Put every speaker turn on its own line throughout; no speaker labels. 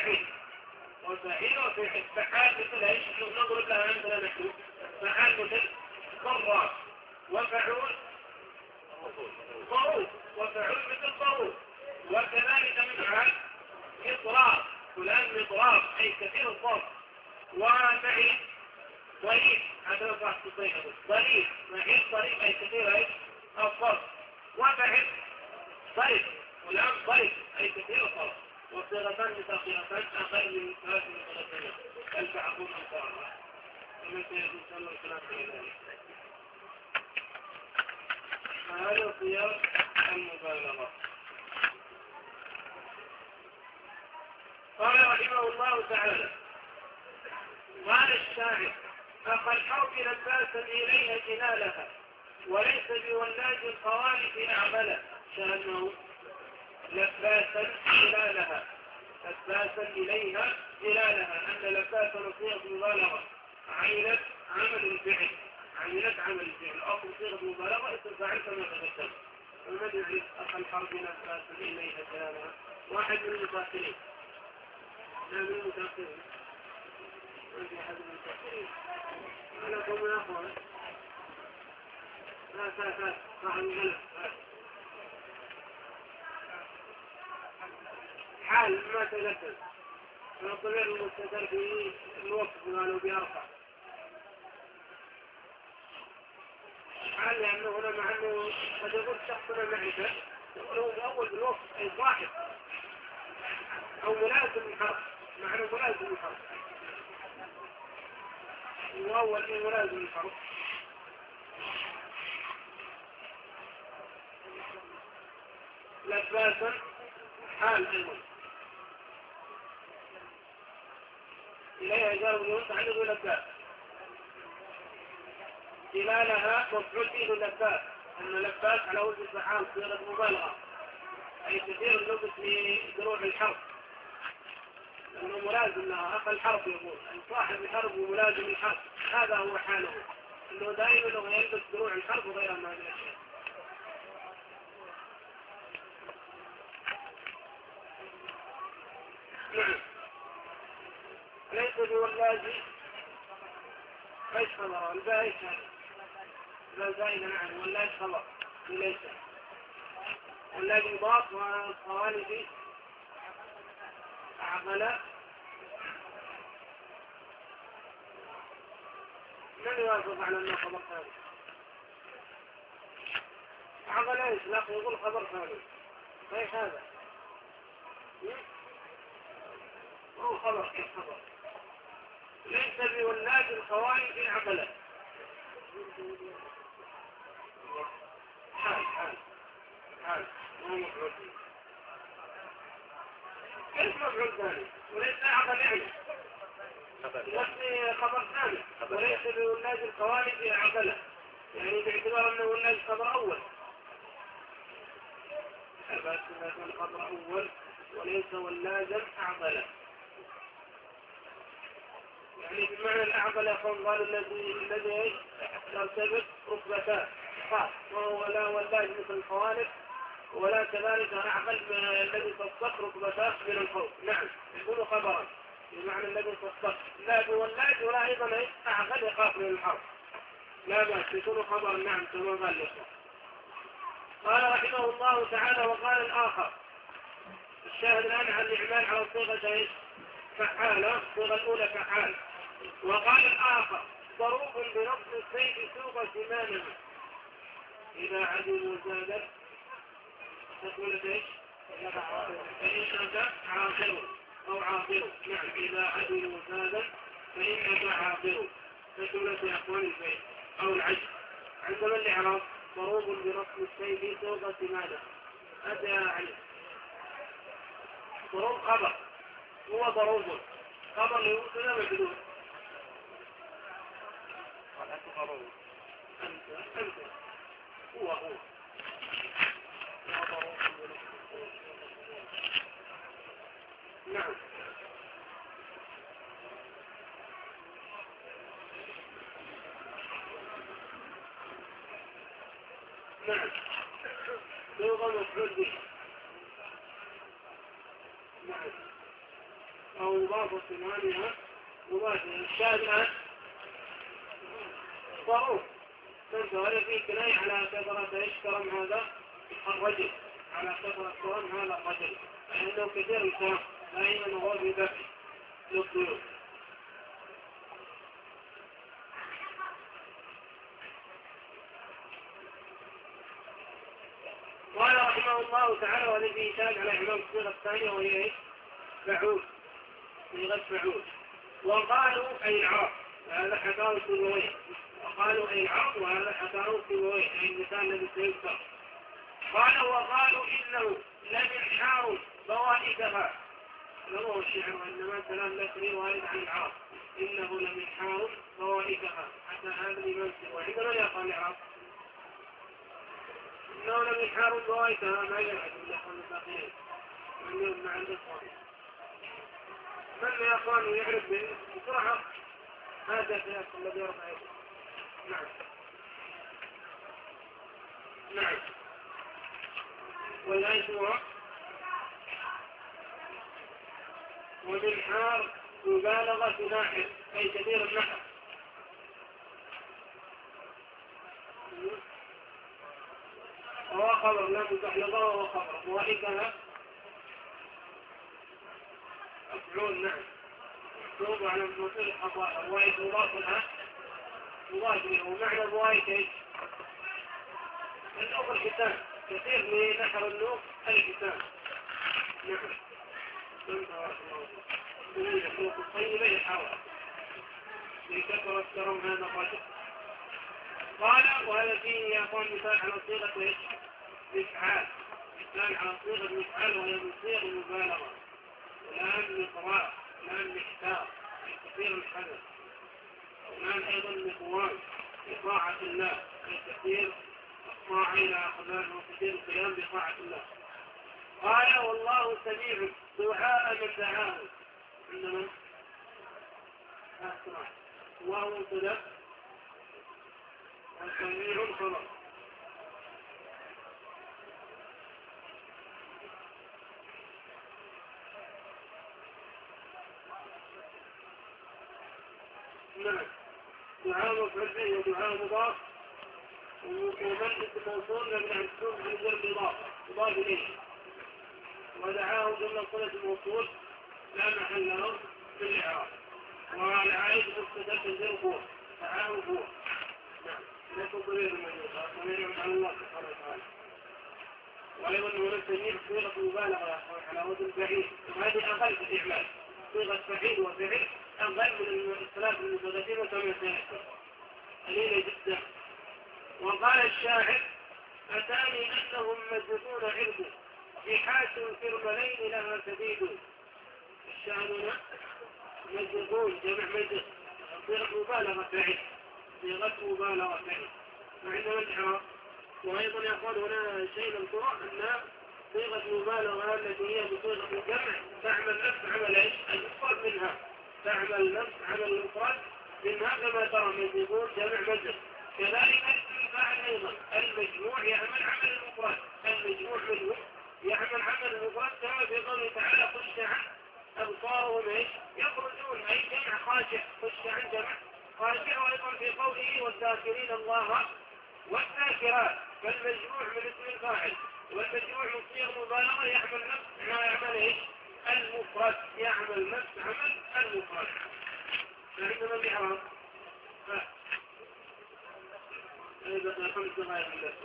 وفعيل. وفعيل وفعيل. فعال مثل ايش؟ نضرب لها مثلا نحن فعال مثل ضراب، وفعول ضروب، وفعول مثل ضروب. وكذلك مثل إضراب، فلان مضراب أي كثير الضرب. وفعيل ضريب، هذا صح تصيحه ضريب، فعيل ضريب أي كثير أي الضرب. وفعل ضرب، فلان ضرب أي كثير الضرب. والصيغتان متأخرتان أقل من 3 صيغتين بل بعضهم أمثالها كما سيكون صلى الله عليه وسلم. هذا صيغ المبالغة. قال رحمه الله تعالى: قال الشاعر: أخى الحرب لباسا إليها جلالها وليس بولاج الخوالف أعمله. شأنه لباسا جلالها، لباسا إليها جلالها، أن لباسا صيغة مبالغة عينت عمل الفعل، عينت عمل الفعل. أصل صيغة مبالغة اسم فاعل كما تقدم. ومن يعرف أخى الحرب لباسا إليها جلالها؟ واحد من المتأخرين، لا من المتأخرين، ما في أحد من المتأخرين. أنا كم يا أخوان؟ لا فات صاحب الملك حال ما تذكر من الضمير المستتر في الوقت قالوا بأربع حال، لأنه هنا مع أنه قد يقول شخصنا معرفة يقول هو أول بالوقت أي صاحب أو ملازم الحرف، معنى ملازم الحرف، هو أول من ملازم الحرف. لباسا حال أيضا إليها جار متعلق بلباس، خلالها مفعول به لباس، أن لباس على وجه الفعال صيغة مبالغة أي كثير اللبس لدروع الحرف، لأنه ملازم لها. أخ الحرف يقول أن صاحب الحرف وملازم الحرف، هذا هو حاله، أنه دائما هو يلبس دروع الحرف وغيرها من الأشياء. نعم. ليس بولاجي ايش خبر الباء لا زائد. نعم. ولاج خبر ليس، ولاج مضاف والصوالح أعمل. من يوافق على أنه خبر ثاني؟ أعمل ايش؟ لا يقول خبر ثاني. ايش هذا؟ هو خبر كيف خبر؟ ليس بولاج الخوالف العقلة. حال حال حال مو مفعول. كيف مفعول ثاني؟ وليس عقل يعني نفسي خبر ثاني. وليس بولاج الخوالف العقلة، يعني باعتبار أنه ولاج خبر أول، بس يكون خبر أول وليس ولاجا أعقلة. يعني بمعنى الأعقل يكون قال الذي يرتبط ركبتان خاص، وهو لا ولاج مثل الخوالف ولا كذلك أعقل الذي تصدق ركبتان من الفوق. نعم يكون خبرا بمعنى الذي تصدق، لا بولاج ولا أيضا أعقل يخاف من الحرب، لا بأس يكون خبرا. نعم كما قال لكم. قال رحمه الله تعالى: وقال الآخر. الشاهد الآن عن الإعمال على صيغة فعالة، الصيغة الأولى فعال. وقال الآخر: ضروب بنصب السيف سوق سمانه إذا عدل زادت تقول ايش؟ فإنك عاقل أو عاقل. نعم إذا عدل زادت فإنك عاقل، تقول في أقوال البيت أو العجل. عندما الإعراب ضروب بنصب السيف سوق سمانه، أتى عليه ضروب خبر، هو ضروب خبر ليوصل مجدود. أنت هو نعم. نعم لغة مفعول به. نعم أو مضافة ثمانية مضافة الشاذة ضروف هذا فيه كناية على كثرة ايش كرم هذا الرجل على كثرة كرم هذا الرجل لأنه كثير الكرم دائما هو في ذكي للضيوف. قال رحمه الله تعالى والذي يشاهد على إمام الصيغة الثانية وهي ايش؟ فعول صيغة فعول. وقالوا أي العرب وهذا حكاه سيبويه وقالوا أي العرب وهذا حكاه سيبويه أي المثال الذي سيذكر. قال وقالوا إنه لمنحار بوائدها لو الشعر وإنما كلام لكري وارد عن العرب إنه لمنحار بوائدها حتى هذا الإمام سيبويه عندنا لا يقال العرب إنه لمنحار بوائدها ما يعد من يقول الباقيين من مع الإخوان من يا أخوان يعرف بسرعة هذا في الذي يرفع يده. نعم نعم والآن سورة ومنحار مبالغة ناحر أي كثير النحر وهو خبر لا تتحلقه وهو خبر وإذا أفعول نعم مكتوب على مصير الحضارة وايد مضاف لها مضاف له ومعنى بوايد ايش؟ النوق الحسان كثير من نحر النوق الحسان نعم النوق الطيبة يحاول لكثرة كرم هذا الرجل. قال وهذا فيه يا أخوان مثال على صيغة ايش؟ مفعال مثال على صيغة مفعال وهي من صيغ المبالغة والآن مقراء الآن محتار كثير الحدث والآن أيضا مقوام بطاعة الله كثير الطاعة إلى أخبار وكثير القيام بطاعة الله. قال والله سميع دعاء من دعاه عندما أسرع وهو صدق وسميع خبر. نعم دعاء مفرد ودعاء مضاف ومن اسم موصول لم يحسن بجر مضاف إليه ودعاه جملة صلة الموصول لا محل له في الإعراب والعائد مستدر تنزل هو دعاه هو. نعم لكن ضرير المجلسات ومن على الله سبحانه وتعالى. وأيضا هنا تجيب صيغة مبالغة على وزن بعيد وهذه أقل في الإعمال صيغة بعيد وفعل أقل من الثلاث المتغيرين وكما سيأتي قليلة جدا. وقال الشاعر أتاني أنهم مزقون عرض جحات كرملين لها سديد. الشاعر مزقون جمع مزق صيغة مبالغة فعل صيغة مبالغة فعل وعندما الإعراب. وأيضا يقول هنا شيء نذكره أن صيغة مبالغة التي هي بصيغة الجمع تعمل نفس عمل ايش؟ المفرد منها تعمل نفس عمل المفرد منها كما ترى مزقون جمع مزق. كذلك الفاعل أيضا المجموع يعمل عمل المفرد المجموع منه يعمل عمل المفرد كما في قوله تعالى خش عن أبصارهم ايش؟ يخرجون أي جمع خاشع خش عن جمع خاشع. وأيضا في قوله والذاكرين الله والذاكرات فالمجموع من اسم الفاعل والمجموع من صيغ مبالغة يعمل نفس ما يعمل ايش؟ المفرد يعمل نفس عمل المفرد. فعندما الإعراب هذا 5 دقائق من ذلك.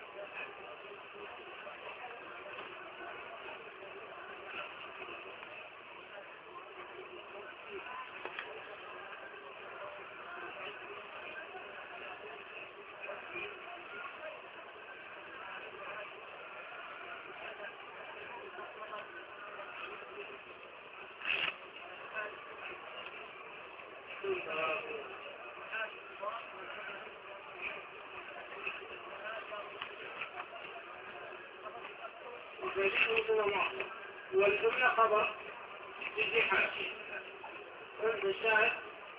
والجملة خبر بجحات عند الشاهد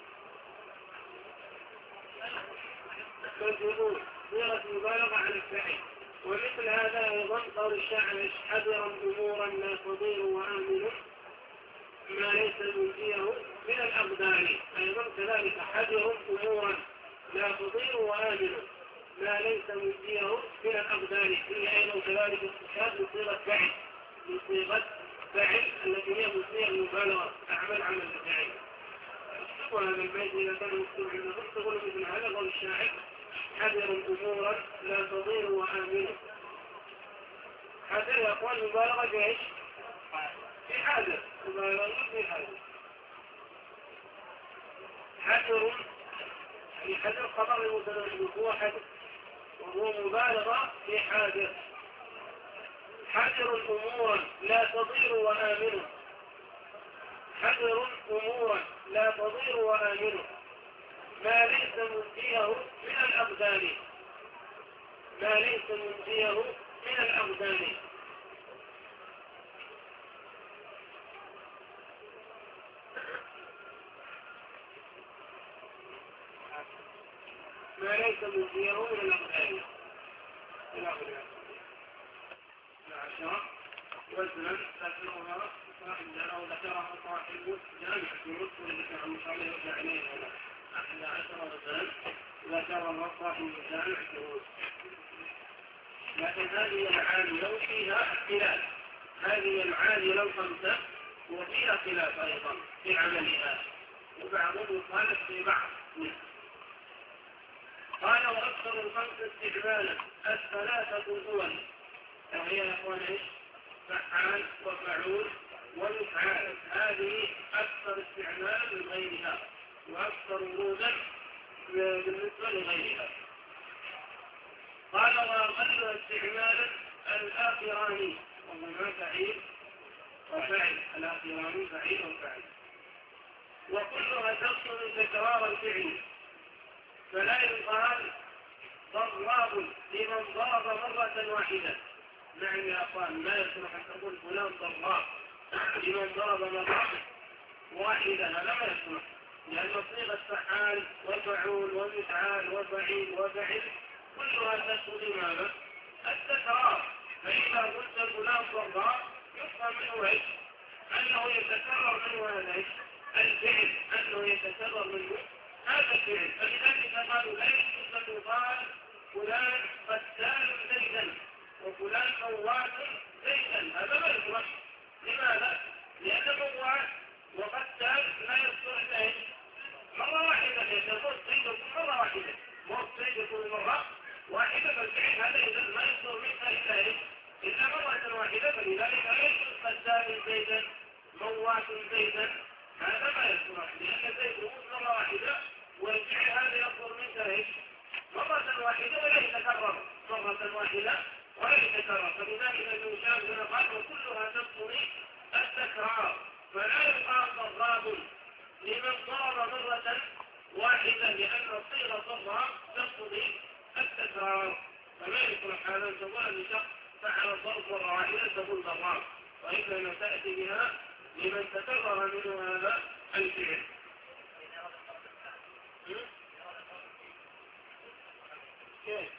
مجهول صيغة مبالغة عن الفعل. ومثل هذا أيضا قول الشاعر حذرا أمورا لا تضير وآمن ما ليس منجيه من الأقدار. أيضا كذلك حذر أمورا لا تضير وآمن ما ليس منجيه من الأقدار. هي أيضا كذلك استشهاد بصيغة فعل، بصيغة فعل التي هي بصيغة المبالغة، أعمل عمل الفعل. وهذا البيت إذا كان مكتوب عندهم تقول مثل هذا قول الشاعر: حذر أمورا لا تضير وآمن. حذر يا أخوان مبالغة في إيش؟ في حذر، مبالغة في حذر. حذر يعني حذر خبر المتنبي هو حذر، وهو مبالغة في حاذر. حذر أمورا لا تضير وآمن، حذر أمورا لا تضير وآمن ما ليس منجيه من الأقدار. ما ليس منجيه من الأقدار. ما ليس منجيه من الأقدار. العشرة وزنا ذكرها أو ذكرها صاحب جامع الشروط والذكر المصالح والفاعلين هنا 11 وزنا ذكرها صاحب جامع الشروط. لكن هذه المعاني لو فيها اختلاف، هذه المعاني لو خمسة وفيها خلاف أيضا في عملها، وبعضهم يخالف في بعض. قال: وأكثر الخمس استعمالا الثلاثة الأول، وهي يا أخوان إيش؟ فعال وفعول ومفعال. هذه أكثر استعمالا من غيرها وأكثر ورودا بالنسبة لغيرها. قال: وأقل استعمالا الآخران، وهما فعيل وفعل. الآخران فعيل وفعل، وكلها تقصد تكرار الفعل، فلا يقال ضراب لمن ضرب مرة واحدة. نعم يا أخوان، لا يصلح أن تقول فلان ضراب لمن ضرب مرة واحدة، هذا ما يصلح، لأن صيغة فعال وفعول ومفعال وفعيل وفعل كلها تقصد ماذا؟ التكرار. فإذا قلت فلان ضراب يفهم منه ايش؟ أنه يتكرر منه هذا ايش؟ الفعل، أنه يتكرر منه هذا الفعل. فلذلك قالوا لا يجوز أن يقال فلان قتال زيدا وفلان موات زيدا، هذا ما يصلح. لماذا؟ لأن موات وقتال لا يصلح ايش؟ مرة واحدة، يتفوت زيد يكون مرة واحدة، موت زيد يكون مرة واحدة، فالفعل هذا إذا ما يصلح منها إلا ايش؟ إلا مرة واحدة. فلذلك لا يجوز قتال زيدا موات زيدا، هذا ما يصلح، لأن زيد يموت مرة واحدة والفعل هذا يصدر منك ايش؟ مرة واحدة ولا يتكرر، مرة واحدة ولا يتكرر. فلذلك ابن هشام هنا قال: وكلها تقتضي التكرار، فلا يقال ضراب لمن ضرب مرة واحدة، لأن صيغة ضراب تقتضي التكرار. فما يصلح هذا أن تقول أن شخص فعل الضرب مرة واحدة تقول ضراب، وإنما تأتي بها لمن تكرر منه هذا الفعل. كيف؟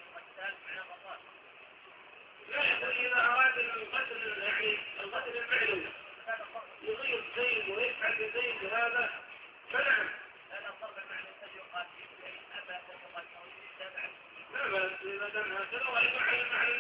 لا يقول إذا أراد القتل، يعني القتل المعلوم يضيف زيد ويفعل زيد هذا، فنعم. لا بأس إذا كان هكذا، ويفعل المعنى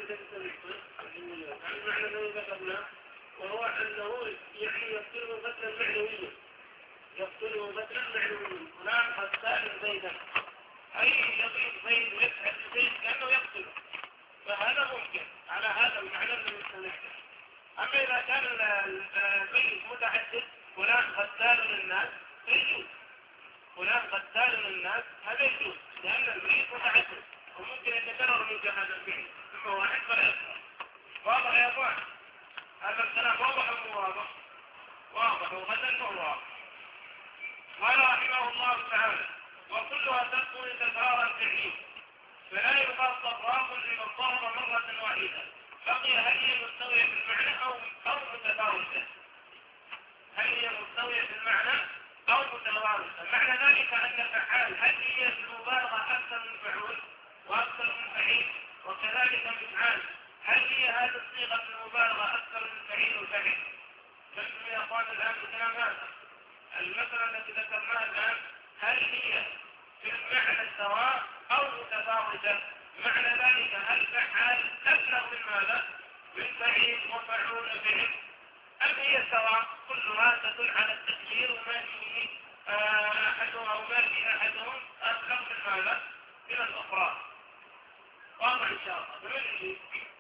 المعنى الذي ذكرناه، وهو أنه يعني يقتله قتلا معنويا، يقتله قتلا معنويا. فلان قتال زيدا، أي يضيف زيد ويفعل زيد كأنه يقتله، فهذا ممكن على هذا المعنى الذي سنحكي. أما إذا كان البيت متعدد، فلان قتال للناس يجوز، فلان قتال للناس هذا يجوز، لأن البيت متعدد وممكن يتكرر منك هذا الفعل، ثم واحد فلا يصلح. واضح يا أخوان؟ هذا الكلام واضح أم واضح؟ واضح وغدا واضح. قال رحمه الله تعالى: وكلها تكون تكرارا فعليا، فلا يقال ضراب لمن ضرب مرة واحدة. بقي هل هي مستوية في المعنى أو متفاوتة؟ هل هي مستوية في المعنى أو متفاوتة؟ معنى ذلك أن فعال هل هي المبالغة أكثر من فعول وأكثر من فعيل، وكذلك مفعال هل هي هذه الصيغة المبالغة أكثر من فعيل وفعل. فانتم يا اخوان الان مثل ماذا؟ المسألة التي ذكرناها الان هل هي في المعنى سواء او متفاوتة؟ معنى ذلك هل فعال ابلغ من ماذا؟ من فعيل وفعول فعل، ام هي سواء كلها تدل على التكبير وما فيه احدهم او ما في احدهم ابلغ من ماذا؟ من الاخرى. واضح ان شاء الله. فمن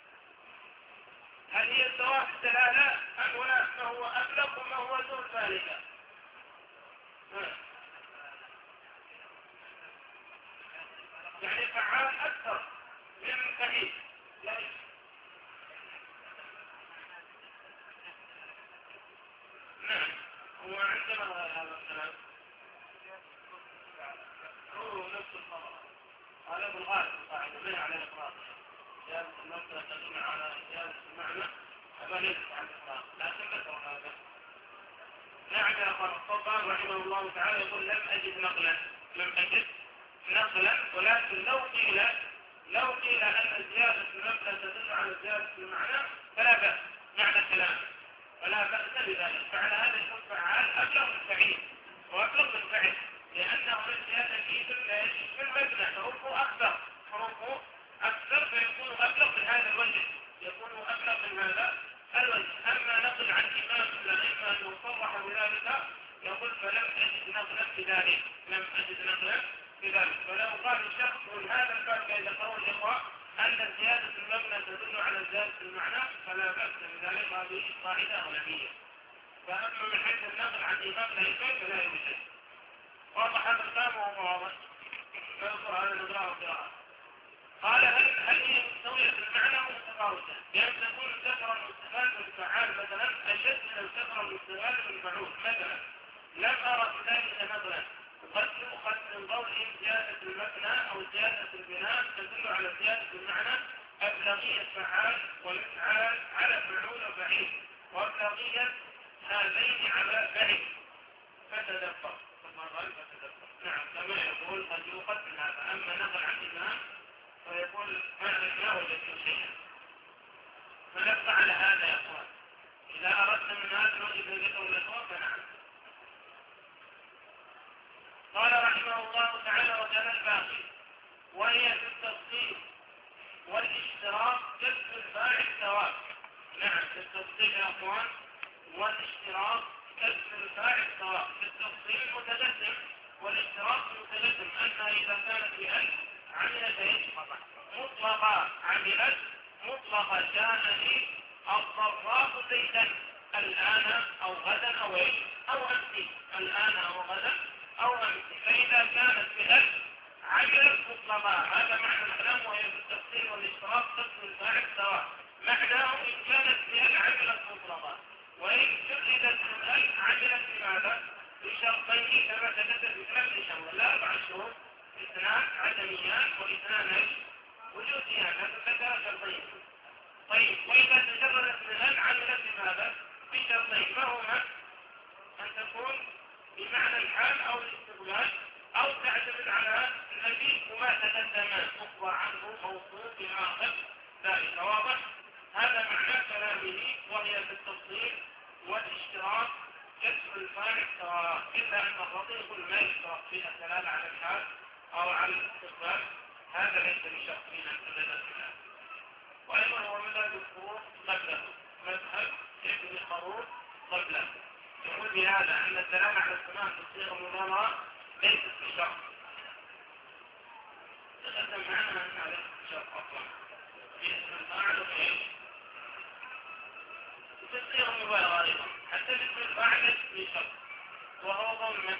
هل هي سواء في الدلالة ام هناك ما هو ابلغ وما هو دون ذلك؟ يعني فعال اكثر من فعيل. نعم. هو عندنا هذا الكلام هو نفس الخبر. هذا بالغالب القاعدة ما على الإطلاق. زيادة المبنى تدل على زيادة المعنى أما ليست على الإطلاق، لكن ذكر هذا. نعم يا أخوان الطبان رحمه الله تعالى يقول لم أجد نقلا، لم أجد نقلا، ولكن لو قيل أن زيادة المبنى تدل على زيادة المعنى فلا بأس معنى الكلام، فلا بأس بذلك. فعلى هذا يكون فعال أبلغ من فعيل وأبلغ من فعل، لأنه الزيادة في المبنى حروفه أكثر فيكون أبلغ من هذا الوجه، يكون أبلغ من هذا الوجه. أما نقل عن إمام الأئمة أنه صرح بذلك يقول فلم أجد نقلا بذلك، لم أجد نقلا بذلك. فلو قال شخص من هذا الباب كي ذكروا الإخوة أن زيادة المبنى تدل على زيادة المعنى فلا بأس بذلك، هذه قاعدة علمية. فأما من حيث النقل عن إمام الأئمة فلا يوجد. واضح هذا الكلام وهو واضح. فيذكر هذا الإضرار قراءة. قال هل هي مستوية في المعنى ومتفاوتة؟ بأن تكون الكثرة المستفاد بالفعال مثلا أشد من الكثرة المستفاد بالمفعول مثلا. لم أرى في ذلك نظرا قد يؤخذ من قولهم زيادة المبنى أو زيادة البناء تدل على زيادة المعنى أبلغية فعال والإفعال على فعول وفعيل، وأبلغية هذين على فعل. فتدبر. نعم كما يقول قد يؤخذ من هذا. أما نقل عن الإمام فيقول ما وجدت شيئا. فنبقى على هذا يا أخوان. إذا أردت من هذا الوجه ذكر الإخوان فنعم. قال رحمه الله تعالى وكان الباقي وهي في التفصيل والاشتراك كسب الفاعل ثواب. نعم في التفصيل يا أخوان والاشتراك كسب الفاعل ثواب. في التفصيل متقدم والاشتراك متقدم أنها إذا كانت بألف عملت مطلقة، عملت مطلقة جاءني الضراء زيدا الآن أو غدا أو أمس، الآن أو غدا أو أمس. فإذا كانت بألف عملت مطلقة، هذا معنى الكلام وهي في التفصيل والاشتراك قسم الفاعل سواء. معناه إن كانت بألف عملت مطلقة، وإن جردت من ألف عملت بماذا؟ بشرطين كما تكتب في ثلاث شهور لا 4 شهور، اثنان عدميان واثنان وجوديان، هذا ذكر شرطين. طيب وإذا تجردت من ألف عملت بماذا؟ بشرطين، ما هما؟ أن تكون بمعنى الحال أو الاستقبال أو تعتمد على النبي وما تقدم أخبر عنه موصول بآخر ذلك. واضح؟ هذا معنى كلامه وهي في التفصيل والاشتراك كسب الفاعل سواء، إلا أن الرضي يقول ما يشترك فيها الدلالة على الحال أو على الاستقبال، هذا ليس بشرط فينا الدلالة. وأيضا هو مذهب الخروج قبله، مذهب ابن خروج قبله، يقول بهذا أن الدلالة على السماع في الصيغة المضارعة ليست بشرط. تقدم معنا أن عليه بشرط أصلا في اسم الفاعل وغيره في الصيغة المبالغة أيضا، حتى اسم الفاعل ليس بشرط وهو ضمن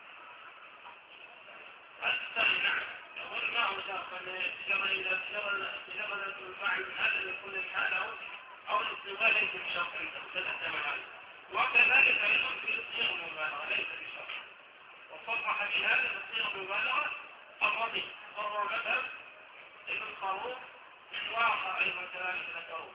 الثاني. نعم يقول ما هو شرط أن إذا شغل الفاعل من هذا يكون الحال أو الاستواء ليس بشرط تقدم هذا. وكذلك أيضا في الصيغة المبالغة ليس بشرط، وصرح بهذا في الصيغة المبالغة الرضي وهو مذهب ابن خروج وآخر أيضا كذلك ذكروه.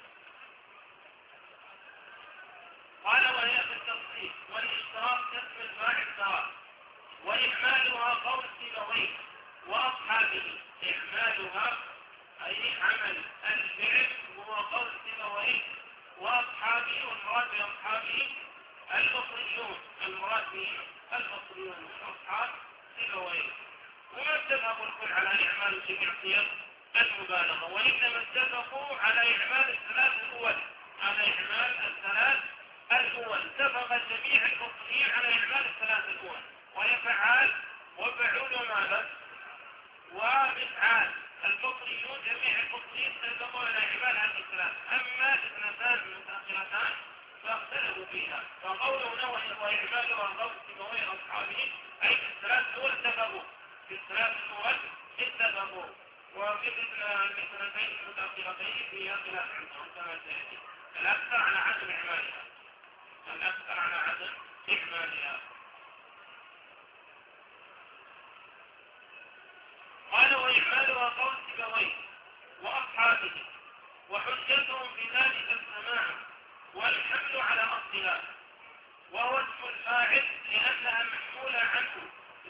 قال وهي في التفصيل والاشتراك كسب الفاعل سواء، وإعمالها قول سيبويه وأصحابه. إعمالها أي عمل الفعل هو قول سيبويه وأصحابه، والمراد بأصحابه البصريون، المراد بهم البصريون والأصحاب سيبويه. وما اتفقوا الكل على إعمال جميع صيغ المبالغة، وإنما اتفقوا على إعمال الثلاث الأول، على إعمال الثلاث الأول. اتفق جميع البصريين على إعمال الثلاث الأول، وهي فعال وفعول ماذا ومفعال. البصريون جميع البصريين اتفقوا على إعمال هذه الثلاث. أما اثنتان متأخرتان فاختلفوا فيها، فقوله وإعمالها قول سيبويه أصحابه أي في الثلاث الأول اتفقوا، في الثلاث الأول اتفقوا. وفي الاثنتين المتأخرتين فيها خلاف عندهم كما سيأتي. الأكثر على عدم إعمالها، الأكثر على عدم إعمالها. قال وإعمالها قول سيبويه وأصحابه، وحجتهم في ذلك السماع والحمل على أصلها، وهو اسم الفاعل لأنها محمولة عنه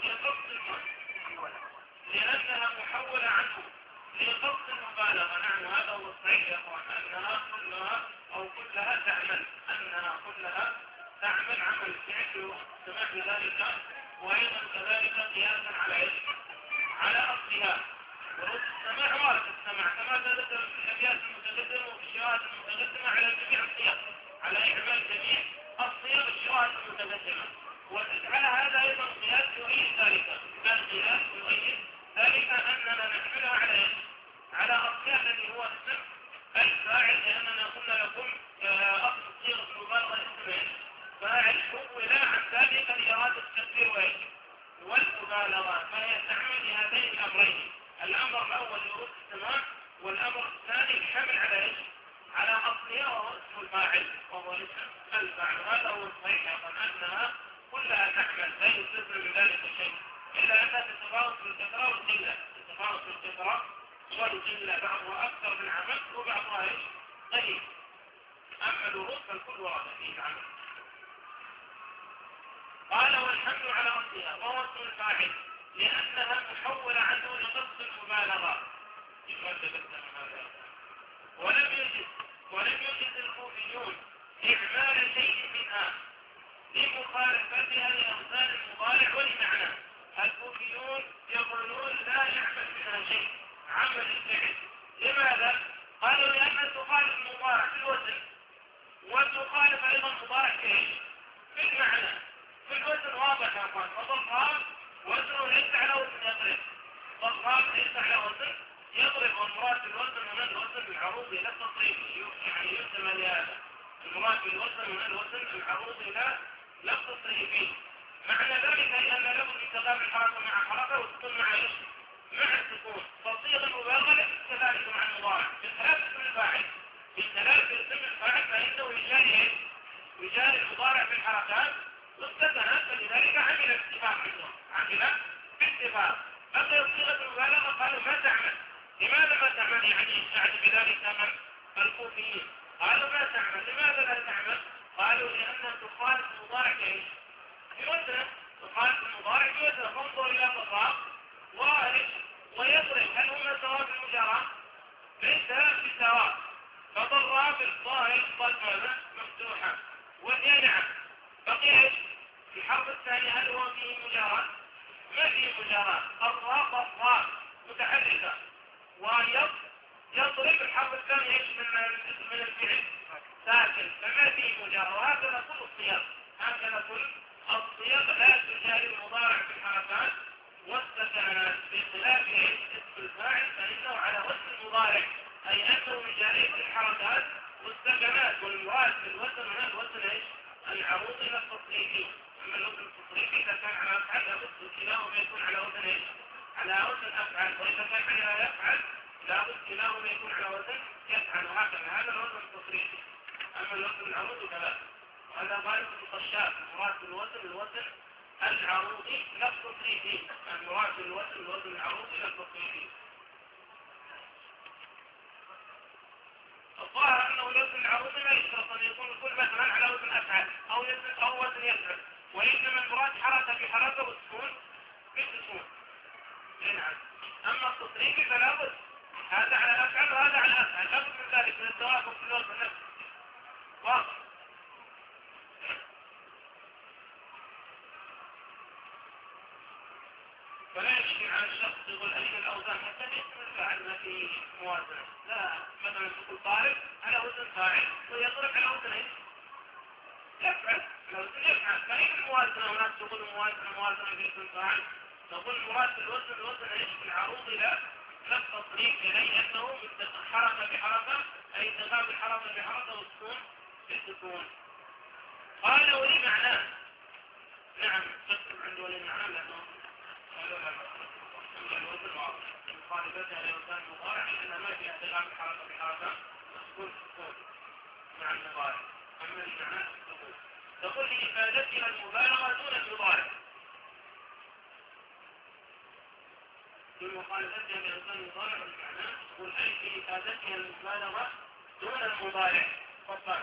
لأنها محولة عنه لقصد المبالغة. نعم هذا هو الصحيح يا أخوان، أنها كلها أو كلها تعمل، أنها كلها تعمل عمل الفعل سماع ذلك، وأيضا كذلك قياسا على أصلها. ورد السماع وارد السماع كما ذكر في الأبيات المتقدمة وفي الشواهد المتقدمة على جميع الصيغ، على إعمال جميع الصيغ الشواهد المتقدمة. وعلى هذا أيضا قياس يؤيد ذلك، القياس يؤيد ذلك أننا نحملها على أصلها الذي هو اسم الفاعل، لأننا قلنا لكم أصل صيغة المبالغة اسمين فاعل حول عن ذلك لإرادة التكبير والمبالغة، فهي تعمل لهذين الأمرين. الأمر الأول يرد السماع، والأمر الثاني الحمل على أصلها وهو اسم الفاعل وهو اسم الفاعل. هذا هو الصحيح أنها كلها تعمل لا يستثنى من ذلك شيء، إلا أنها تتفاوت بالكثرة والقلة، تتفاوت بالكثرة والقلة، بعضها أكثر من عمل وبعضها قليل. أما الورود فالكل ورد فيه العمل. قال والحمل على أصلها وهو اسم الفاعل لأنها محولة عنه لقصد المبالغة. ولم يجد الكوفيون إعمال شيء منها لمخالفتها لأوزان المضارع ولمعنى. الكوفيون يقولون لا يعمل منها شيء عمل الفعل. لماذا؟ قالوا لأنها تخالف المضارع في الوزن، وتخالف أيضا المضارع في المعنى. في الوزن واضح يا أخوان، فضرب وزنه ليس على وزن يضرب، ضرب ليس على وزن يضرب، والمراد بالوزن من الوزن العروضي لا التصريف، يعني يسمى لهذا المراد بالوزن من الوزن العروضي لا التصريفي. معنى ذلك أن لابد من تغاب الحركة مع حركة والسكون مع السكون. فصيغ المبالغة ليست كذلك مع المضارع، بخلاف اسم الفاعل. بخلاف اسم الفاعل فإنه يجاري المضارع في الحركات واستثنى، فلذلك عمل اتفاق عندهم، عمل باتفاق. أما صيغة المبالغة قالوا ما تعمل. لماذا ما تعمل؟ يعني يساعد بذلك من الكوفيين قالوا ما تعمل. لماذا لا تعمل؟ قالوا لأنها تخالف المضارع بوزنه، تخالف المضارع بوزنه. فانظر إلى ضراب ويضرب، هل هما سواء في المجارة؟ ليس بسواء. فضراب الظاهر ضربة مفتوحة وهي نعم. بقي ايش؟ في الحرف الثاني هل هو فيه مجارة؟ ما فيه مجارة. الراء متحركة، ويضرب الحرف الثاني ايش من الفعل ساكن، فما فيه مجارة. وهكذا كل الصيغ، هكذا كل الصيغ لا تجاري المضارع في الحركات والسكنات، بخلاف اسم الفاعل فإنه على وزن المضارع، أي أنه يجاري في الحركات والسكنات. والمراد بالوزن من الوزن ايش؟ العروض الى التصريفي. اما الوزن التصريفي اذا كان على افعال لابد كلاهما يكون على وزن ايش؟ على وزن افعال، واذا كان على يفعل لابد كلاهما يكون على وزن يفعل، وهكذا. هذا الوزن التصريفي. اما الوزن العروض فلا. وهذا غالب الخشاب. المراد بالوزن الوزن العروضي لا التصريفي. المراد بالوزن العروضي لا التصريفي. الظاهر انه الوزن العروضي لا يشترط ان يكون الكل مثلا على وزن افعال او وزن يفعل، وانما المراد حركه بحركه والسكون بالسكون. نعم. اما التصريفي فلا بد، هذا على افعال وهذا على افعال، لا بد من ذلك من التوافق في الوزن نفسه. واضح. فلا يشكل على الشخص يقول أي الأوزان حتى يستمر بعد ما في موازنة. لا، مثلا تقول ضارب على وزن فاعل ويضرب على وزن ايش؟ يفعل. الوزن يفعل. فأين الموازنة؟ هناك تقول موازنة في وزن فاعل. تقول مراد الوزن ايش؟ العروض إلى لا التصريف إليه أنه حركة بحركة، أي تقابل حركة بحركة والسكون بالسكون. قال ولي معناه. نعم تكتب عند ولي معناه لأنه الوزن واضح. مخالفتها لوزن المضارع لأنها ما فيها تقابل حركة بحركة والسكون بالسكون مع المضارع. أما المعنى تقول لإفادتها المبالغة دون المضارع. بمخالفتها لوزن المضارع والمعنى تقول أي في إفادتها المبالغة دون المضارع. فصل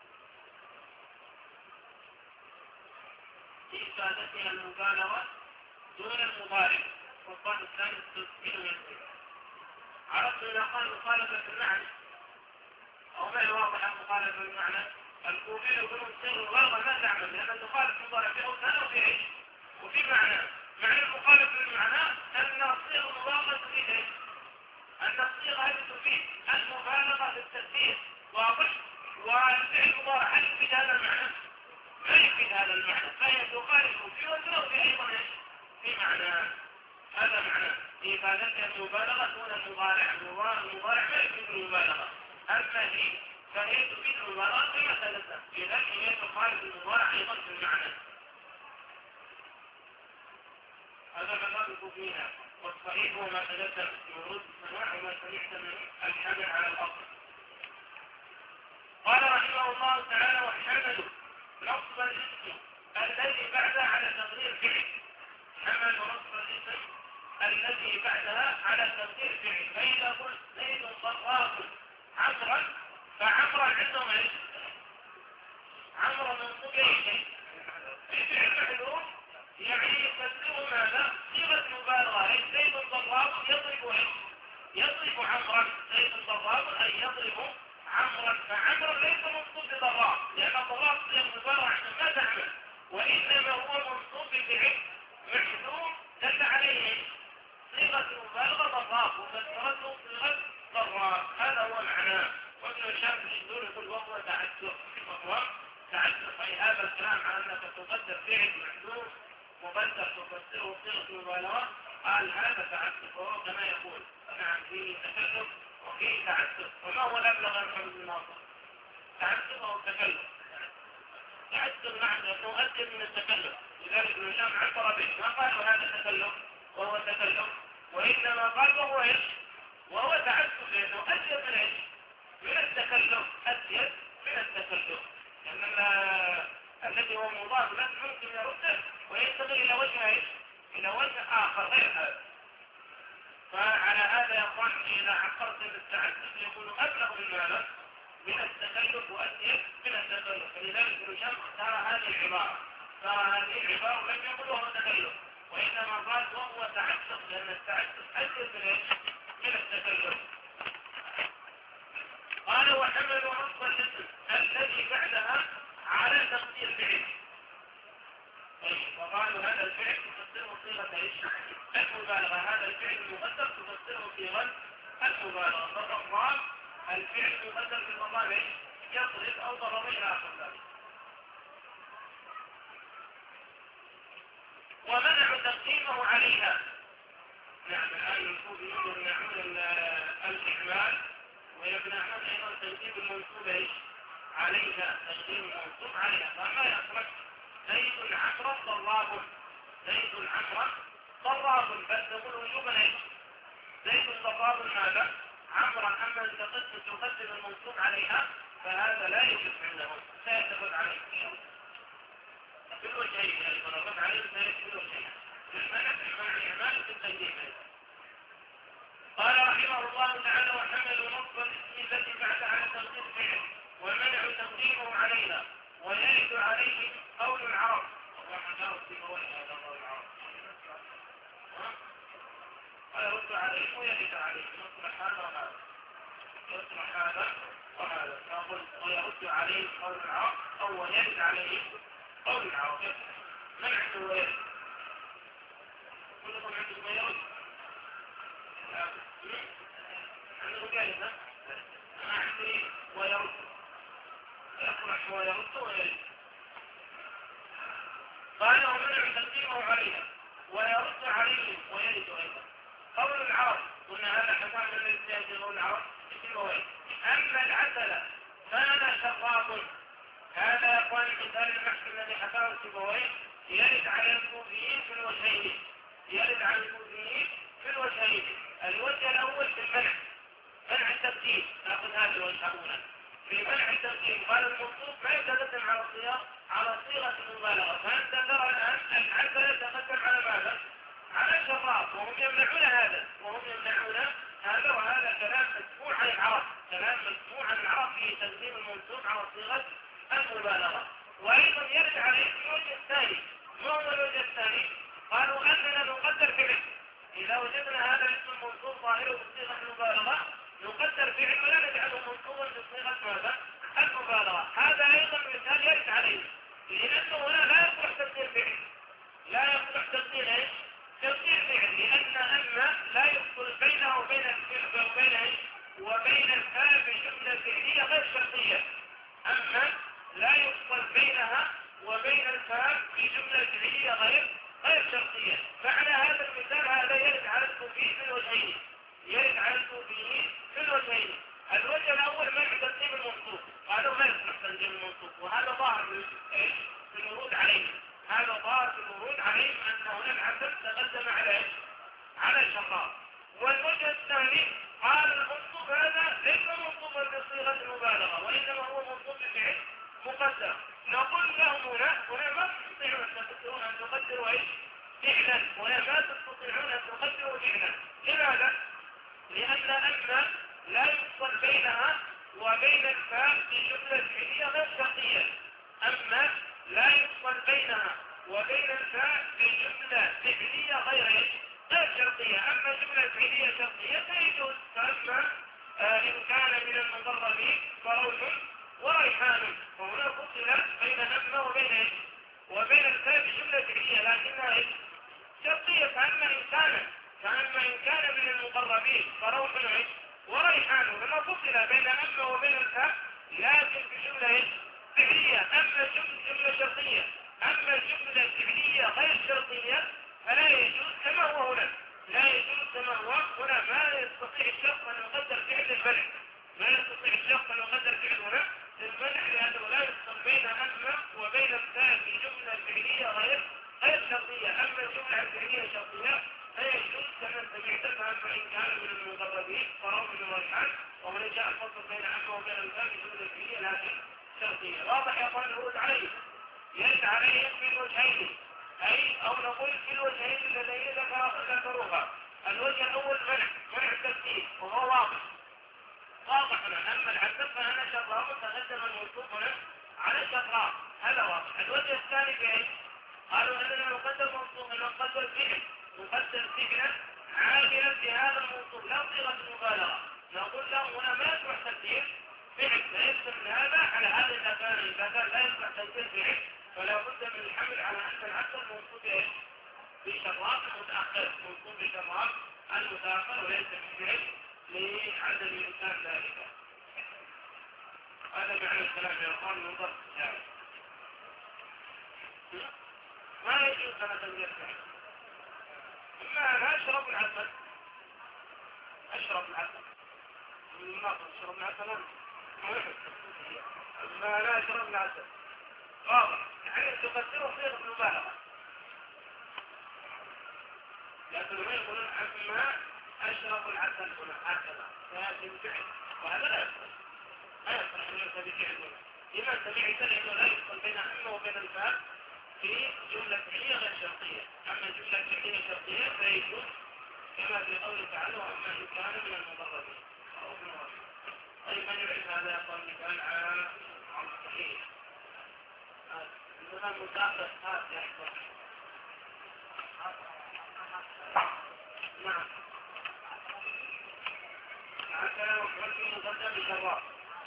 في إفادتها المبالغة دون المضارع. فصل الثاني التسجيل والتسجيل. عرفت إذا قال مخالفة المعنى أو ما هي واضحة مخالفة المعنى. الكوفي يقولون سر الغلغة ما تعمل لأن تخالف المضارع في أوثان أو في عيش وفي معنى. معنى المخالفة للمعنى أن صيغ المبالغة تفيد ايش؟ أن الصيغة هذه تفيد المبالغة في التسبيح. واضح. والفعل المضارع هل يفيد هذا المعنى؟ ما يفيد هذا المعنى. فهي تخالف في وزن وفي أيضا ايش؟ في معنى. هذا معنى إفادتها المبالغة دون المضارع. المضارع ما يفيد المبالغة. أما هي فهي تفيد المبالغة كما تلزم. إذا هي تخالف المضارع أيضا في المعنى. هذا مذهب الكوفيين. والصحيح هو ما تقدم في ورود السماع وما سمعت من الحمل على الأصل. قال رحمه الله تعالى والحمل نصب الاسم الذي بعدها على تقدير فعل. حمل نصب الاسم الذي بعدها على تقدير فعل. فإذا قلت زيد ضراب عمرا فعمرا عندهم ايش؟ عمرا منصوب ايش؟ فعل محذوف يعني يقدره ماذا؟ صيغة مبالغة. أي زيد ضراب يضرب ايش؟ يضرب عمرا. زيد ضراب أي يضرب عمرا. فعمرا ليس منصوب بضراب لأن ضراب صيغة مبالغة عشان ما تعمل، وإنما هو منصوب بفعل محذوف دل عليه صيغة المبالغة ضراب وفسرته صيغة ضراب. هذا هو معناه. وابن هشام بن الشذور يقول وهو تعسف. وهو تعسف أي هذا الكلام على أنك تقدر فعل محذوف مبدل تفسره صيغة المبالغة. قال هذا تعسف وهو كما يقول نعم فيه تكلف وفيه تعسف. وما هو الأبلغ عن محمد بن ناصر؟ تعسف أو التكلف؟ تعسف نعم مؤثر من التكلف. لذلك ابن هشام عبر به ما قالوا هذا تكلف وهو تكلف، وإنما قال وهو ايش؟ وهو تعسف لأنه أزيد من ايش؟ من التكلف. أزيد من التكلف. لأن الذي هو مضاف لك ممكن يرده وينتقل إلى وجه ايش؟ إلى وجه آخر غير هذا. فعلى هذا يا أخوان إذا عقرت بالتعسف يكون أبلغ من ماذا؟ من التكلف وأزيد من التكلف. فلذلك ابن هشام اختار هذه العبارة. فهذه العبارة لم يقل وهو تكلف، وإنما قال وهو تعسف لأن التعسف أزيد من ايش؟ من التكلف. قال وحمل نصب الاسم الذي بعدها على تقدير فعل. وقالوا هذا الفعل تفسره صيغة ايش؟ المبالغة. هذا الفعل المقدر تفسره صيغة المبالغة. فالضرب الفعل المقدر في الضرب ايش؟ يضرب او ضرب الى اخر ذلك. ومنع تقديمه عليها. نعم الآن المفروض يمنعون الإعمال ويمنعون أيضا تقديم المنصوب ايش؟ عليها. تقديم المنصوب عليها. فما يصلح زيد عمرا ضراب. زيد عمرا ضراب بل تقول وجوبا ايش؟ زيد ضراب ماذا؟ عمرا. اما ان تقدم المنصوب عليها فهذا لا يوجد عندهم. سيتفق عليه كل شيء يتفق عليه كل شيء. المنع الاعمال في التقديم. قال رحمه الله تعالى وحمل نصب الاسم الذي بعد على تقدير فعل ومنع تقديمه عليها ويرد عليه قول العرب. قال يرد عليه ويرد عليه نصب هذا وهذا. يصلح هذا وهذا. نقول ويرد عليه قول العرب أو ويرد عليه قول العرب. من عنده ويرد؟ كلكم عنده ويرد؟ عنده جائزة؟ أنا عندي ويرد، يطرح ويرد ويرد. قال ومنع تقديمه عليها ويرد عليه ويرد أيضا. قول العرب قلنا هذا حسام من الذي يقول العرب اسمه. أما العسل كان شراب، هذا يقول مثال المحكم الذي حكاه سيبويه يرد على الكوفيين في الوجهين، يرد على الكوفيين في الوجهين. الوجه الأول في المنع، منع التبديل، نأخذ هذا الوجه أولا. في منع التبديل قال المنصوب ما يتقدم على صيغة المبالغة، فأنت ترى الآن العسل يتقدم على ماذا؟ على الشراب، وهم يمنعون هذا، وهذا كلام مسموع عن العرب، كلام مسموع عن العرب في تقديم المنصوب على صيغة المبالغة. وأيضا يرد عليه في الوجه الثاني. ما هو الوجه الثاني؟ قالوا أننا نقدر فعل، إذا وجدنا هذا الاسم المنصوب ظاهره بصيغة المبالغة نقدر فعل ولا نجعله منصوبا بصيغة ماذا؟ المبالغة. هذا أيضا مثال يرد عليه، لأنه هنا لا يصلح تقدير فعل، لا يصلح تقدير ايش؟ تقدير فعل، لأن أما لا يفصل بينه وبين الفعل بجملة فعلية غير شرطية. أما لا يفصل بينها وبين الفعل بجملة فعلية غير شرطية. معنى هذا المثال هذا يرد على الكوفيين في الوجهين، يرد على الكوفيين في الوجهين. الوجه الأول منع تقديم المنصوب، قالوا ما يصلح تقديم المنصوب، وهذا ظاهر في الورود عليه، هذا ظاهر في الورود عليه أن هنا العسل تقدم على الشراب. والوجه الثاني قال المنصوب هذا ليس منصوبا بصيغة المبالغة، وإنما هو منصوب بفعل مقدر. نقول لهم هنا ما تستطيعون أن تقدروا ايش؟ فعلا، ولا ما تستطيعون أن تقدروا فعلا. لماذا؟ لأن أما لا يفصل بينها وبين الفاء بجملة فعلية غير شرطية. أما لا يفصل بينها وبين الفاء بجملة فعلية غير شرطية. أما جملة فعلية شرطية فيجوز. فأما إن كان من المقربين فروح وريحان، وهنا فصل بين أما وبين الفاء بجملة فعلية لكنها شرطية. فأما إن كان من المقربين فروح وريحان، لما فصل بين أما وبين الفاء لكن بجملة فعلية. أما جملة شرطية، أما الجملة الفعلية غير شرطية فلا يجوز كما هو هنا، لا يجوز كما هو هنا. ما يستطيع الشخص أن يقدر فعل المنع، ما يستطيع الشخص أن يقدر فعل هنا المنع، لأنه لا يفصل بين أما وبين الفاء بجملة فعلية غير شرطية. أما الجملة الفعلية شرطية فيجوز كما سمعت. فأما إن كان من المقربين فروح وريحان، وهنا جاء الفصل بين أما وبين الفاء بجملة فعلية لكن شرطية. واضح يا أخوان؟ الورود عليه يرد عليه في الوجهين، أي أو نقول في الوجهين الذين ذكروها. الوجه الأول منع التبديل، وهو واضح هنا. أما العسل فأنا شراب تقدم المنصوب هنا على الشراب، هذا واضح. الوجه الثاني في قالوا أننا نقدر منصوب، نقدر فعلا عاملا بهذا المنصوب لا صيغة المبالغة. نقول لهم هنا ما يصلح تقدير فعل، فيصل من هذا على هذا إذا كان لا يصلح تقدير فعل فلا بد من الحمل على أن العسل منصوب بشراب متأخر، منصوب بشراب المتأخر وليس بفعل لعدم إمكان ذلك. هذا معنى الكلام يا أخوان من ضبط الشارع. ما يجوز أن تقدير فعل. إما أنا أشرب العسل، ما أشرب العسل ما لا أشرب العسل واضح، يعني تقدره صيغة المبالغة، لكن ما يقولون عما أشرب العسل هنا هكذا لكن فعل، وهذا لا يصلح، لا يصلح أن يرسل بفعل هنا. لما سمعت لأنه لا يفصل بين أما وبين الفاء في جملة فعلية غير شرطية. أما جملة فعلية شرطية فيجوز كما في قوله تعالى وأما إن كان من المقربين. طيب من يعرف هذا يقول مثال على الصحيح إنها مساعدة يحصل. نعم مثلا مفعول به مقدم شراب.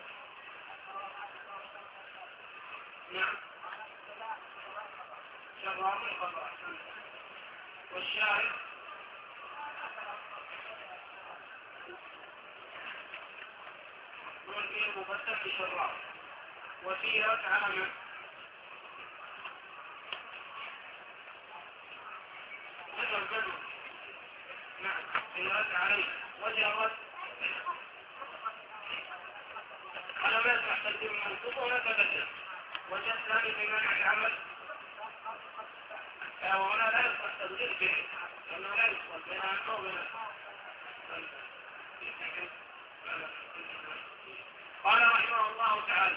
نعم شراب القضاء. والشارب مفعول به مقدم شراب. وفي ركعة نعم إن رد عليه وجرت على ما يسمح تقديم المنصوب ولا تبدل. وجه الثاني بمنع العمل وهنا لا يصح تبديل به لأنه لا يصح بين أنه وبين قال رحمه الله تعالى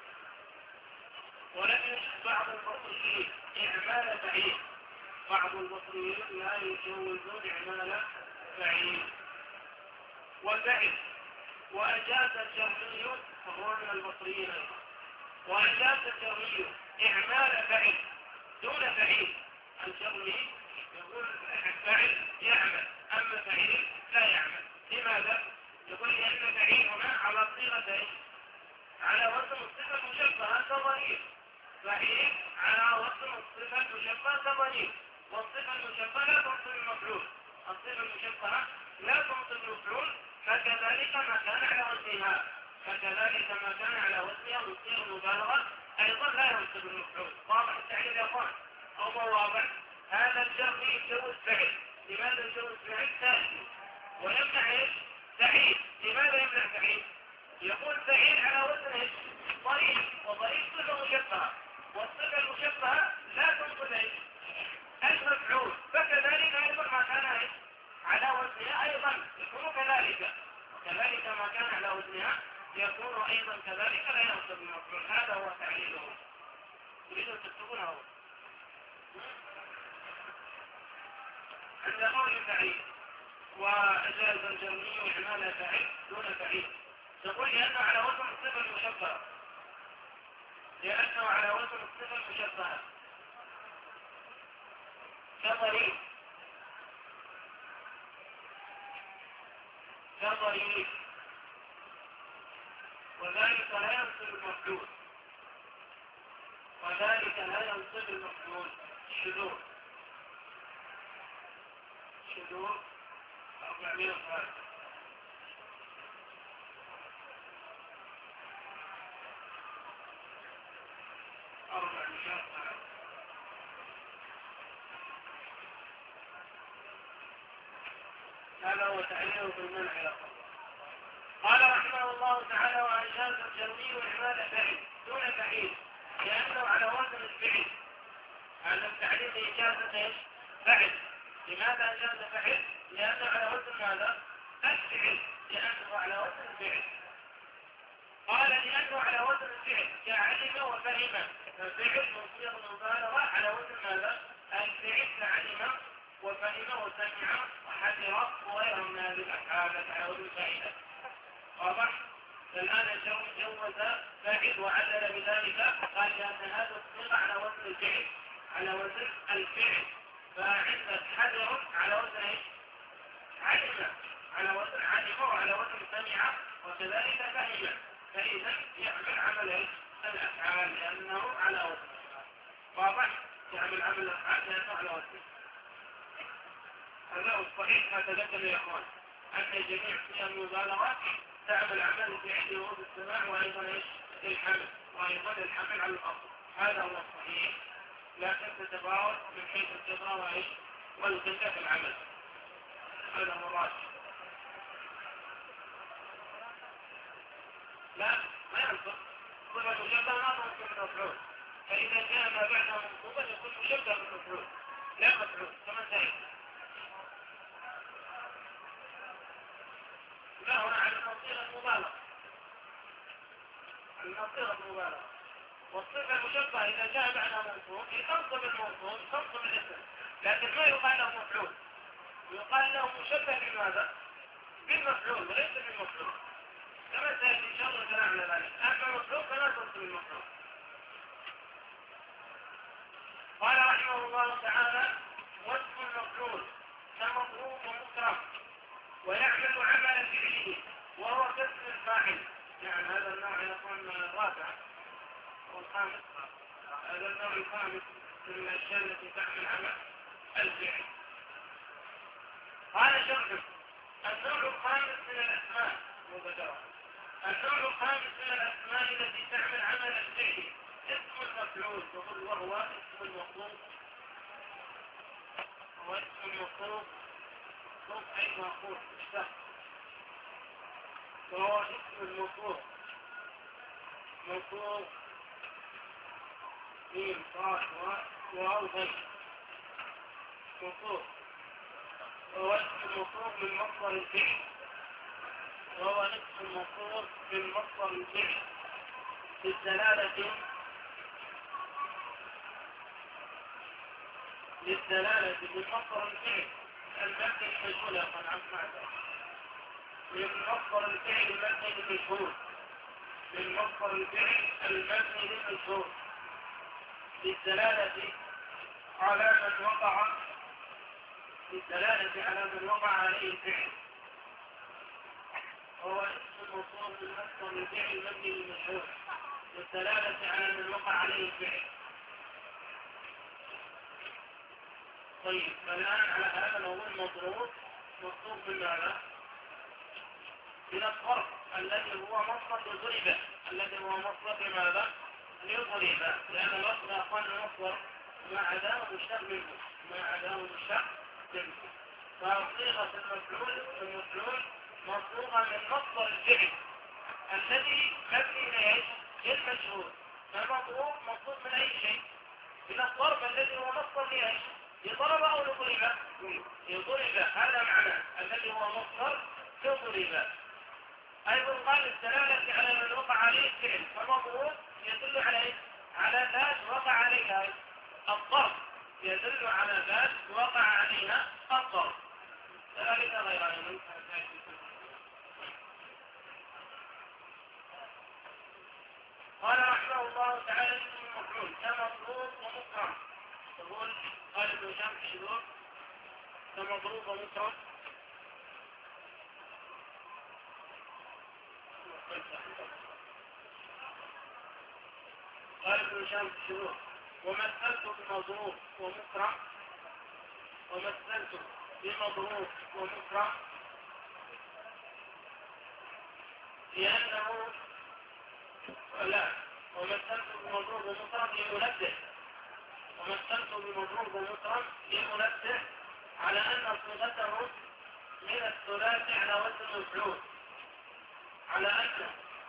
ولم يجد بعض البصريين إعمال فعيل. بعض البصريين لا يجوزون إعمال فعيل والفعل. وأجاز الجرمي فهو من البصريين أيضا. وأجاز الجرمي إعمال فعل دون فعيل. الجرمي يقول فعل يعمل أما فعيل لا يعمل. لماذا؟ يقول لأن فعيل هنا على صيغة على وزن الصفة المشبهة كضمير. فعيل على وزن الصفة المشبهة كضمير. والصفة المشبهة لا تنصب المفعول. الصفة المشبهة لا تنصب المفعول. فكذلك ما كان على وزنها مصير المبالغة أيضا لا ينصب المفعول. واضح التعليل يا اخوان أو ما واضح؟ هذا الجر يجوز فعل. لماذا يجوز فعل؟ ثاني ويمنع ايش؟ فعيل. لماذا يمنع فعيل؟ يقول فعيل على وزن ضريب وضريب صفة مشبهة والصفة المشبهة لا تنصب ايش؟ المفعول. فكذلك أيضا ما كان على وزنها أيضا يكون كذلك. وكذلك ما كان على وزنها يكون أيضا كذلك لا ينصب المفعول. هذا هو تعليله. تريدون تكتبونه عند قول فعيل. وأجاز الجرمي إعمال فعيل دون فعيل. تقول لأنه على وزن الصفة المشبهة. لأنه على وزن الصفة المشبهة كضريب وذلك لا ينصب المفعول. شذوذ 400 هذا هو تعليله بالمنع إلى قال رحمه الله تعالى وأجاز الجرمي إعمال فعل دون فعيل لأنه على وزن الفعل. هذا التعليل إجازة ايش؟ فعل. لماذا أجاز فعل؟ لأنه على وزن ماذا؟ الفعل. لأنه على وزن الفعل. قال لأنه على وزن الفعل كعلم وفهم. فالفعل مصير مبالغة على وزن ماذا؟ الفعل كعلم وفهم وسمع وحذر وغير من هذه الأفعال على وزن الفائدة. واضح؟ الآن جوز فاعل وعدل بذلك قال لأن هذا الصيغة على وزن الفعل فعندك حذر على وزن ايش؟ علم على وزن علم وعلى وزن سمع وكذلك فهم. فإذا يعمل عمل الأفعال لأنه على وزن. واضح؟ يعمل عمل الأفعال لأنه على وزن. هذا هو الصحيح. هذا تذكر يا اخوان أن جميع صيغ المبالغات تعمل عمل الفعل وهو السماع وأيضا ايش؟ الحمل وأيضا الحمل على الأصل. هذا هو الصحيح. لكن تتفاوت من حيث الكثرة وايش؟ والقلة في العمل. هذا هو الراجح. لا ما ينصب. صفة مشبهة ما تنصب المفعول. فإذا جاء ما بعده منصوبا يكون مشبه بالمفعول لا مفعول كما سيأتي. لا هنا على صيغة المبالغة. والصفة المشبهة إذا جاء بعدها منصوب تنصب المنصوب تنصب الاسم. لكن ما يقال له مفعول. يقال له مشبه بماذا؟ بالمفعول وليس بالمفعول. كما سيأتي إن شاء الله كلام على ذلك. أما المفعول فلا تنصب المفعول. قال رحمه الله تعالى وصف المفعول كمضروب ومكرم ويعمل عمل فعله وهو الخامس من الأشياء التي تعمل عمل الفعل. هذا شرح. النوع الخامس من الأسماء مباشرة. النوع الخامس من الأسماء التي تعمل عمل الفعل اسم المفعول، وهو اسم المخلوق. هو اسم المخلوق، مخلوق أي مأخوذ مشتق، وهو اسم المخلوق، مخلوق ميم صاد واو غين مخلوق. وهو اسم المخلوق من مصدر الفعل، وهو اسم المخلوق من مصدر الفعل للدلالة من مصدر الفعل المبني للمجهول. يا اخوان عم معنا من مصدر الفعل المبني للمجهول، من مصدر الفعل المبني للمجهول للدلالة على من وقع، للدلالة على من وقع عليه الفعل. هو اسم الموصول من مصدر الفعل المبني للمجهول للدلالة على من وقع عليه الفعل. طيب الآن على هذا نقول مضروب من ماذا؟ من الصرف الذي هو مصدر لضرب، الذي هو مصدر لماذا؟ لضرب، لأن الأصل أقل مصدر ما عداه مشتق منه، ما عداه مشتق منه. فصيغة المفعول مصدوغة من مصدر الفعل الذي مبني إليه للمجهول. فالمضروب مصدوغ من أي شيء؟ من الصرف الذي هو مصدر لإيش؟ لضرب أو لضرب؟ لضرب. هذا معناه الذي هو مصدر لضرب. أيضا قال الدلالة على من وقع عليه الفعل، فالمضروب يدل عليه على ذات وقع عليها الضرب، يدل على ذات وقع عليها الضرب. ذلك غير من قال رحمه الله تعالى اسم المفعول كمضروب ومكرم. تقول قال ابن هشام في الشذوذ كمضروب ومكرم. قال ابن هشام في الشذوذ ومثلت بمضروب ومكرم، ومثلت بمضروب ومكرم لأنه لا، ومثلت بمضروب ومكرم لمنبه، ومثلت بمضروب ومكرم لمنبه على أن صيغته من الثلاث على وزن المفعول، على أن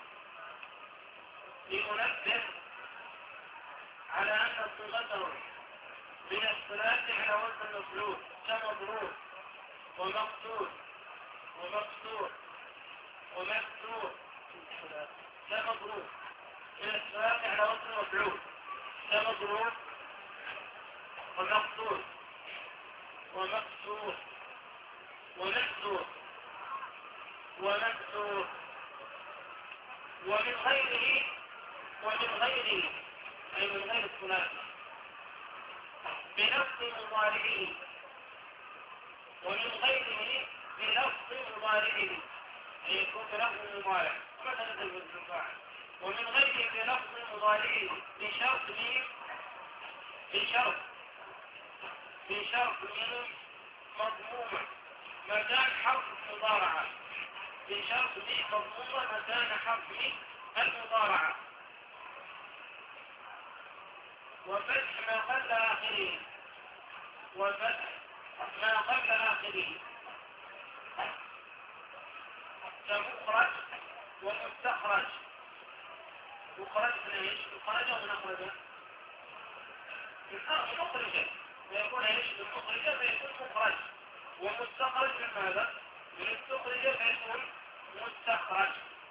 لمنبه على أن صيغته من الثلاث على وزن المفعول كمضروب ومقصود ومكسور ومكسور، كمضروب من الثلاث على وزن المفعول كمضروب ومقصود ومكسور ومكسور ومكسور. ومن غيره أي من غير الثلاثي بلفظ مضارعه، ومن غيره بلفظ مضارعه أي يكون بلفظ مضارع مثلا الفاعل، ومن غيره بلفظ مضارعه بشرط من مضمومة مكان حرف مضارعة، بشرط من مضمومة مكان حرف المضارعة، وفتح ما قبل آخره، وفتح ما قبل آخره كمخرج ومستخرج. مخرج من ايش؟ مخرجه ومخرجه مخرجه، فيكون ايش؟ مخرجه فيكون مخرج، ومستخرج من ماذا؟ من استخرج فيكون مستخرج.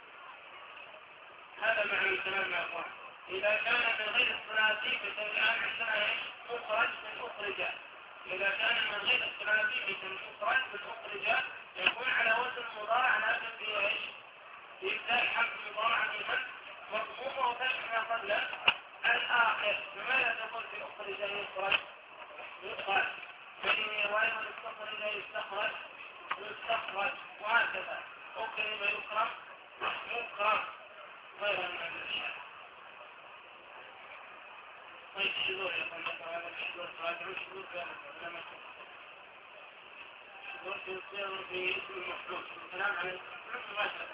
هذا معنى الكلام يا اخوان. إذا كان من غير الثلاثي مثل الآن عندنا ايش؟ مخرج من أخرج. إذا كان من غير الثلاثي مثل مخرج من أخرج يكون على وزن مضارع لكن فيه ايش؟ يبدأ حرف مضارع من مضمومه وفتح ما قبل الآخر. بماذا تقول في أخرج يخرج؟ يخرج. وأيضا استخرج يستخرج يستخرج، وهكذا. أكرم يكرم مكرم غير من الأشياء. طيب الشذور يا أخوان هذا الشذور راجعوا الشذور في الشذور تصير في اسم المفعول الكلام عن المفعول مباشرة.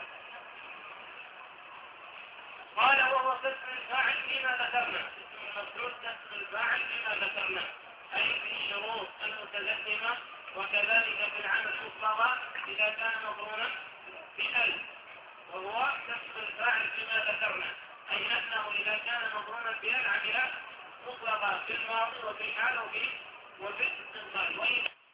قال وهو كسر الفاعل فيما ذكرنا. اسم المفعول كسر الفاعل فيما ذكرنا أي في الشروط المتقدمة وكذلك في العمل المطلق إذا كان مقرونا بأل. وهو كسر الفاعل فيما ذكرنا أي أنه إذا كان مقرونا بأل عمل مطلقا في الماضي وفي الحال وفي الاستقبال.